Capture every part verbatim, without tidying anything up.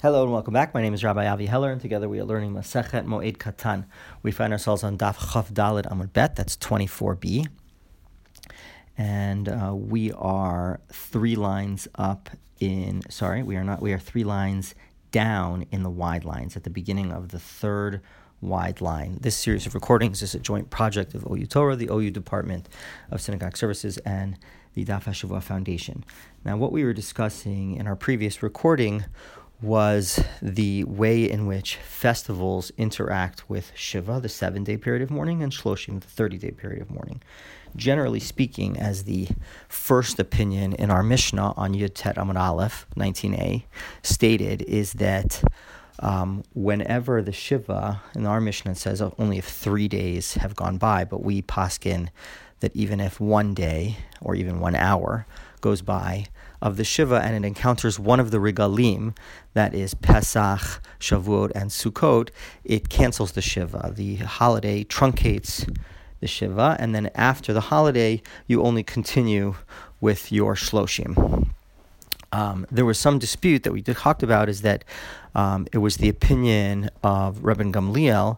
Hello and welcome back. My name is Rabbi Avi Heller, and together we are learning Masechet Moed Katan. We find ourselves on Daf Chaf Daled Amud Bet, that's twenty-four b. And uh, we are three lines up in, sorry, we are not, we are three lines down in the wide lines at the beginning of the third wide line. This series of recordings is a joint project of O U Torah, the O U Department of Synagogue Services, and the Daf HaShavua Foundation. Now, what we were discussing in our previous recording was the way in which festivals interact with Shiva, the seven-day period of mourning, and Shloshim, the thirty-day period of mourning. Generally speaking, as the first opinion in our Mishnah on Yud Tet Amud Aleph, nineteen a, stated, is that um, whenever the Shiva, in our Mishnah it says only if three days have gone by, but we paskin that even if one day or even one hour goes by of the Shiva and it encounters one of the regalim, that is Pesach, Shavuot, and Sukkot, it cancels the Shiva. The holiday truncates the Shiva, and then after the holiday, you only continue with your Shloshim. Um, there was some dispute that we talked about, is that um, it was the opinion of Rabbi Gamliel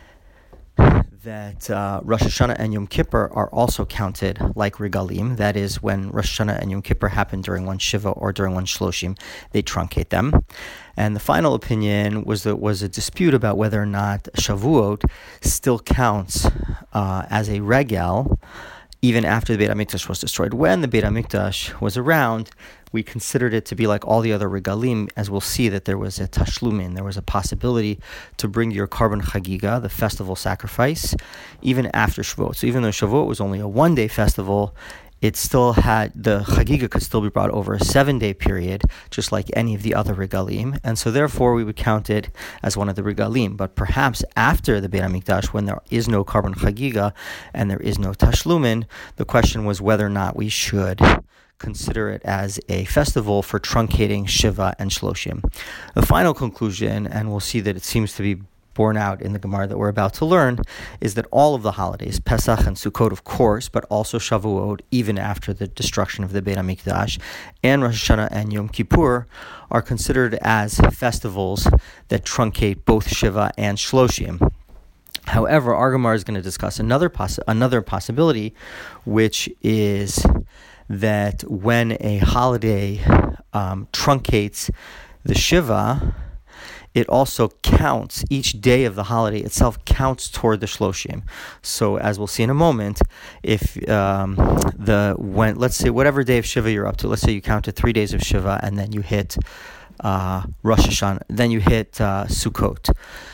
that uh, Rosh Hashanah and Yom Kippur are also counted like regalim. That is, when Rosh Hashanah and Yom Kippur happen during one Shiva or during one Shloshim, they truncate them. And the final opinion was that was a dispute about whether or not Shavuot still counts uh, as a regel, even after the Beit HaMikdash was destroyed. When the Beit HaMikdash was around, we considered it to be like all the other regalim, as we'll see that there was a tashlumin, there was a possibility to bring your carbon chagiga, the festival sacrifice, even after Shavuot. So even though Shavuot was only a one-day festival, it still had, the chagiga could still be brought over a seven-day period, just like any of the other regalim, and so therefore we would count it as one of the regalim. But perhaps after the Beit HaMikdash, when there is no carbon chagiga and there is no tashlumin, the question was whether or not we should consider it as a festival for truncating Shiva and Shloshim. The final conclusion, and we'll see that it seems to be borne out in the Gemara that we're about to learn, is that all of the holidays, Pesach and Sukkot of course, but also Shavuot, even after the destruction of the Beit HaMikdash, and Rosh Hashanah and Yom Kippur, are considered as festivals that truncate both Shiva and Shloshim. However, our Gemara is going to discuss another poss- another possibility, which is that when a holiday um, truncates the Shiva, it also counts, each day of the holiday itself counts toward the Shloshim. So as we'll see in a moment, if um, the when let's say whatever day of Shiva you're up to, let's say you counted three days of Shiva and then you hit uh, Rosh Hashanah, then you hit uh, Sukkot.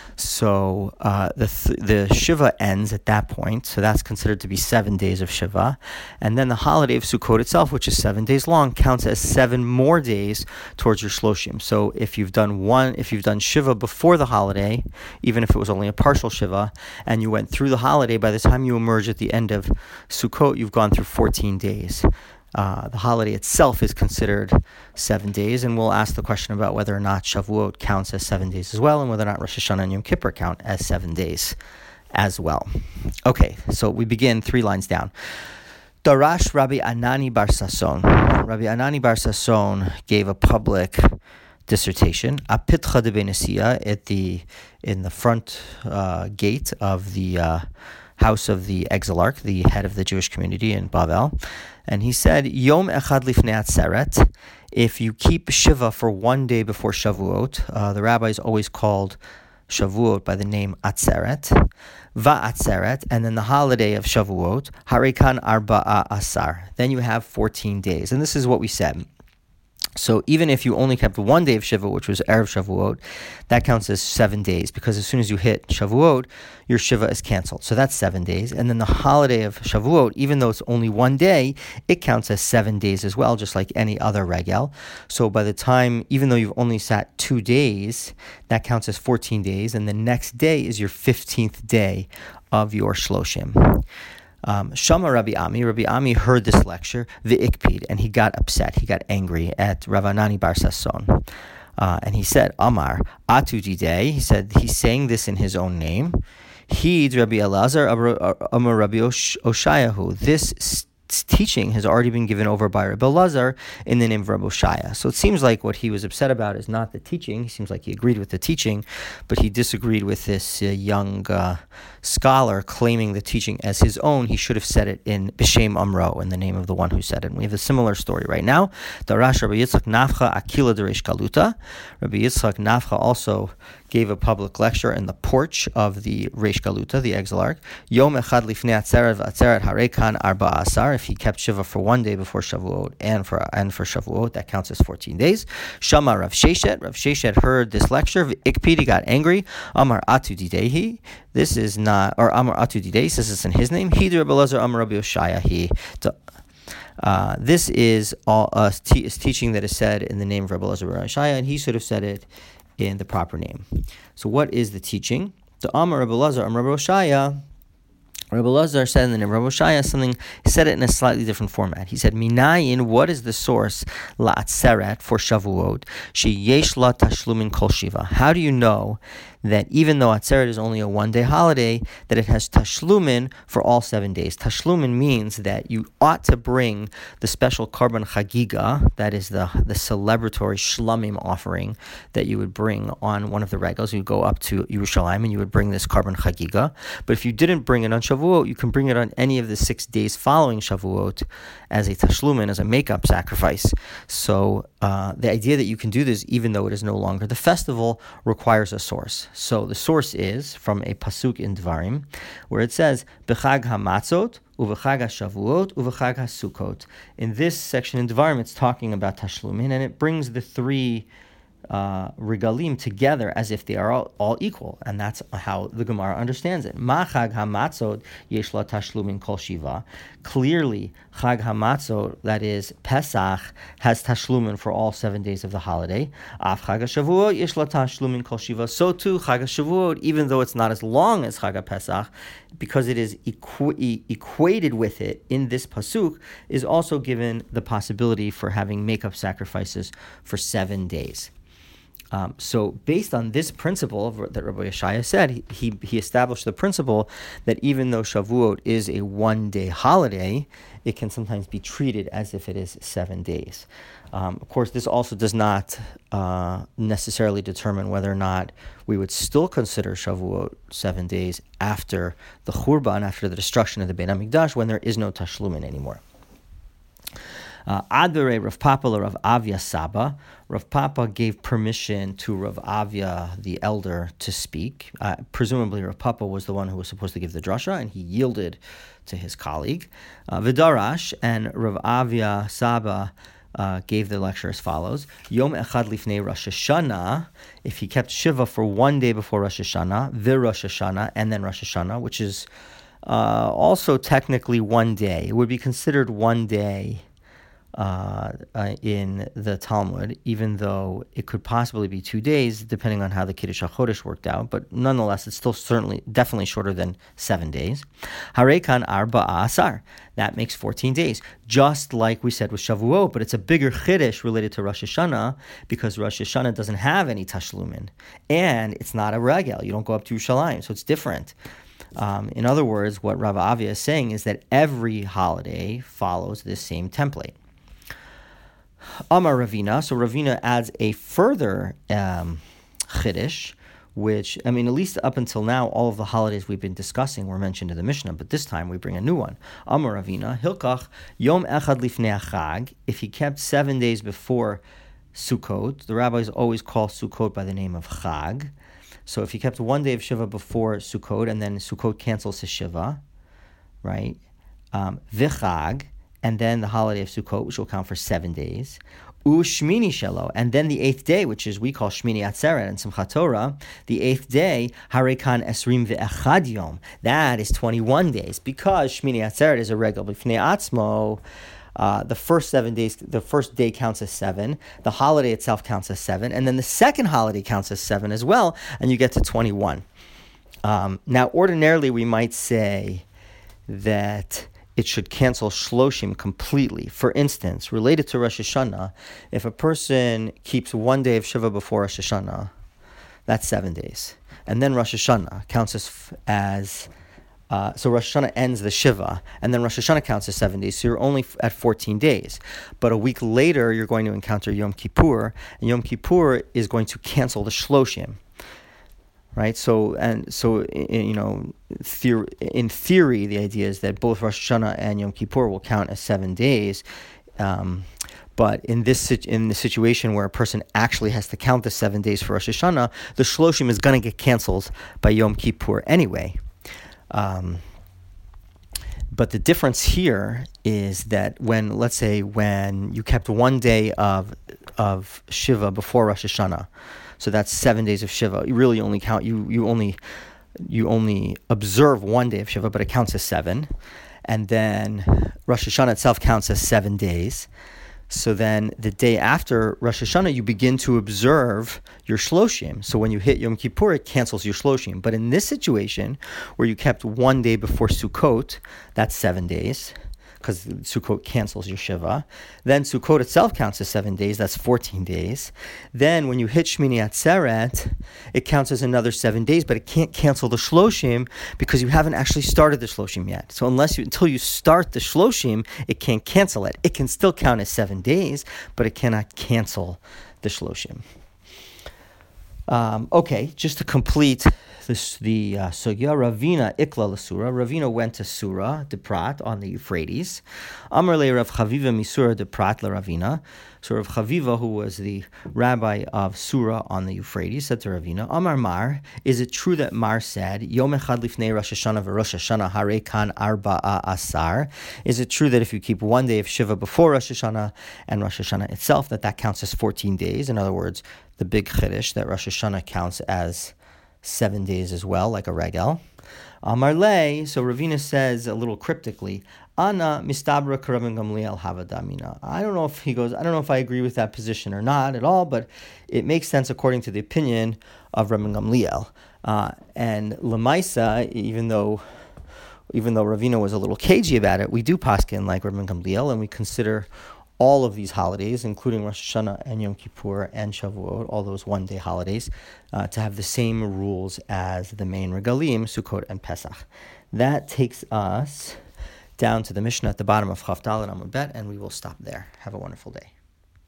So uh, the th- the Shiva ends at that point, so that's considered to be seven days of Shiva. And then the holiday of Sukkot itself, which is seven days long, counts as seven more days towards your Shloshim. So if you've done one, if you've done Shiva before the holiday, even if it was only a partial Shiva, and you went through the holiday, by the time you emerge at the end of Sukkot, you've gone through fourteen days. Uh, the holiday itself is considered seven days, and we'll ask the question about whether or not Shavuot counts as seven days as well, and whether or not Rosh Hashanah and Yom Kippur count as seven days as well. Okay, so we begin three lines down. Darash Rabbi Anani Bar Sasson. Rabbi Anani Bar Sasson gave a public dissertation, Apitcha de Benesia, at the in the front uh, gate of the uh, house of the Exilarch, the head of the Jewish community in Bavel. And he said, Yom Echad Lifnei Atzeret, if you keep Shiva for one day before Shavuot, uh, the rabbis always called Shavuot by the name Atzeret, Va'atzeret, and then the holiday of Shavuot, Harikan Arba'a Asar, then you have fourteen days. And this is what we said. So even if you only kept one day of Shiva, which was Erev Shavuot, that counts as seven days, because as soon as you hit Shavuot, your Shiva is canceled. So that's seven days. And then the holiday of Shavuot, even though it's only one day, it counts as seven days as well, just like any other regel. So by the time, even though you've only sat two days, that counts as fourteen days. And the next day is your fifteenth day of your Shloshim. Um, Shama Rabbi Ami, Rabbi Ami heard this lecture, the Ikpid, and he got upset, he got angry at Rav Anani Bar Sasson. Uh, and he said, Amar, Atu Didei, he said, he's saying this in his own name. He, Rabbi Elazar, Amar Rabbi Oshayahu, this teaching has already been given over by Rabbi Elazar in the name of Rabbi Shaya. So it seems like what he was upset about is not the teaching. He seems like he agreed with the teaching, but he disagreed with this uh, young uh, scholar claiming the teaching as his own. He should have said it in B'Shem Amro, in the name of the one who said it. And we have a similar story right now. Darash Rabbi Yitzchak Nafcha Akila Deresh Galuta. Rabbi Yitzchak Nafcha also gave a public lecture in the porch of the Reish Galuta, the exilarch. Yom Echad Lifnei Atzeret V'Atzeret Harekan Arba Asar. If he kept Shiva for one day before Shavuot and for and for Shavuot, that counts as fourteen days. Shama Rav Sheshet. Rav Sheshet heard this lecture. Ikpidi got angry. Amar Atu Didehi. This is not, or Amar Atu Didehi, this is in his name. He Rabbi Elazar Amar Rabbi Yoshaya. He. Uh, this is all uh, te- is teaching that is said in the name of Rabbi Elazar Rabbi Yoshaya, and he should have said it in the proper name. So what is the teaching? The Amar Rabbi Elazar Amar Rabbi Yoshaya. Rabbi Elazar said in the name of Rabbi Shaya something, he said it in a slightly different format. He said, Minayin, what is the source, la'atzeret, for Shavuot, she yesh la tashlumin kol shiva. How do you know that even though Atzeret is only a one-day holiday, that it has tashlumin for all seven days? Tashlumin means that you ought to bring the special Karban Chagiga, that is the, the celebratory shlamim offering that you would bring on one of the regals. You would go up to Yerushalayim and you would bring this Karban Chagiga. But if you didn't bring it on Shavuot, you can bring it on any of the six days following Shavuot as a tashlumin, as a makeup sacrifice. So uh, the idea that you can do this even though it is no longer the festival requires a source. So the source is from a pasuk in Dvarim, where it says, B'chag hamatzot, uv'chag ha-shavuot, uv'chag ha-sukkot. In this section in Dvarim, it's talking about tashlumin, and it brings the three uh, regalim together as if they are all, all equal, and that's how the Gemara understands it. Ma chag hamatzot yesh la tashlumin kol shiva. Clearly, chag hamatzot, that is Pesach, has tashlumin for all seven days of the holiday. Af chag ha-shavuot yesh la tashlumin kol shiva. So too, chag ha-shavuot, even though it's not as long as chag ha-pesach, because it is equ- equated with it in this pasuk, is also given the possibility for having makeup sacrifices for seven days. Um, so based on this principle that Rabbi Yeshaya said, he, he established the principle that even though Shavuot is a one-day holiday, it can sometimes be treated as if it is seven days. Um, of course, this also does not uh, necessarily determine whether or not we would still consider Shavuot seven days after the Churban, after the destruction of the Beit HaMikdash, when there is no Tashlumin anymore. Adbere uh, Rav Papa Rav Avia Saba. Rav Papa gave permission to Rav Avia, the elder, to speak. Uh, presumably, Rav Papa was the one who was supposed to give the drasha, and he yielded to his colleague. Uh, Vidarash and Rav Avia Saba uh, gave the lecture as follows: Yom Echad Lifnei Rosh Hashanah. If he kept Shiva for one day before Rosh Hashanah, the Rosh Hashanah, and then Rosh Hashanah, which is uh, also technically one day, it would be considered one day. Uh, uh, in the Talmud, even though it could possibly be two days, depending on how the Kiddush HaChodesh worked out, but nonetheless, it's still certainly, definitely shorter than seven days. Harekan Arba Asar, that makes fourteen days, just like we said with Shavuot, but it's a bigger Chiddush related to Rosh Hashanah, because Rosh Hashanah doesn't have any Tashlumin, and it's not a regel, you don't go up to Yerushalayim, so it's different. Um, in other words, what Rav Avia is saying is that every holiday follows this same template. Amar Ravina, so Ravina adds a further um, chiddush, which, I mean, at least up until now, all of the holidays we've been discussing were mentioned in the Mishnah, but this time we bring a new one. Amar Ravina, Hilkach, Yom Echad Lifnei Chag, if he kept seven days before Sukkot, the rabbis always call Sukkot by the name of Chag, so if he kept one day of Shiva before Sukkot, and then Sukkot cancels his Shiva, right, um, V'chag, and then the holiday of Sukkot, which will count for seven days. U'shmini shelo, and then the eighth day, which is we call Shmini Atzeret and Simchat Torah, the eighth day, Harekan Esrim ve'echad yom, that is twenty-one days, because Shmini Atzeret is a regal b'fnei atzmo. Uh, the first seven days, the first day counts as seven, the holiday itself counts as seven, and then the second holiday counts as seven as well, and you get to twenty-one. Um, now, ordinarily, we might say that it should cancel shloshim completely. For instance, related to Rosh Hashanah, if a person keeps one day of Shiva before Rosh Hashanah, that's seven days. And then Rosh Hashanah counts as, as Uh, so Rosh Hashanah ends the Shiva, and then Rosh Hashanah counts as seven days, so you're only f- at fourteen days. But a week later, you're going to encounter Yom Kippur, and Yom Kippur is going to cancel the Shloshim, right? So, and so, in, you know, theor- in theory, the idea is that both Rosh Hashanah and Yom Kippur will count as seven days. Um, But in this in the situation where a person actually has to count the seven days for Rosh Hashanah, the Shloshim is going to get canceled by Yom Kippur anyway. Um, but the difference here is that when, let's say, when you kept one day of of Shiva before Rosh Hashanah, so that's seven days of Shiva. You really only count you you only you only observe one day of Shiva, but it counts as seven, and then Rosh Hashanah itself counts as seven days. So then the day after Rosh Hashanah, you begin to observe your Shloshim. So when you hit Yom Kippur, it cancels your Shloshim. But in this situation, where you kept one day before Sukkot, that's seven days, because Sukkot cancels your Shiva. Then Sukkot itself counts as seven days, that's fourteen days. Then when you hit Shmini Atzeret, it counts as another seven days, but it can't cancel the Shloshim because you haven't actually started the Shloshim yet. So unless you, until you start the Shloshim, it can't cancel it. It can still count as seven days, but it cannot cancel the Shloshim. Um, okay, just to complete this, the uh, sugya, Ravina ikla l'sura. Ravina went to Sura de Prat on the Euphrates. Amar le Rav Chaviva misura de Prat la Ravina. So Rav Chaviva, who was the rabbi of Sura on the Euphrates, said to Ravina, Amar Mar, is it true that Mar said, Yom echad lifnei Rosh Hashanah v'Rosh Hashanah harei kan arba'a asar? Is it true that if you keep one day of Shiva before Rosh Hashanah and Rosh Hashanah itself, that that counts as fourteen days? In other words, the big chiddush that Rosh Hashanah counts as seven days as well, like a regel. Amar le, so Ravina says a little cryptically, Ana mistabra karabin gamliel havadamina. I don't know if he goes, I don't know if I agree with that position or not at all, but it makes sense according to the opinion of Rabbi Gamliel. Uh, and Lamaisa, even though even though Ravina was a little cagey about it, we do paskin like Rabbi Gamliel, and we consider all of these holidays, including Rosh Hashanah and Yom Kippur and Shavuot, all those one-day holidays, uh, to have the same rules as the main regalim, Sukkot and Pesach. That takes us down to the Mishnah at the bottom of Chaf Daled Amud Bet, and we will stop there. Have a wonderful day.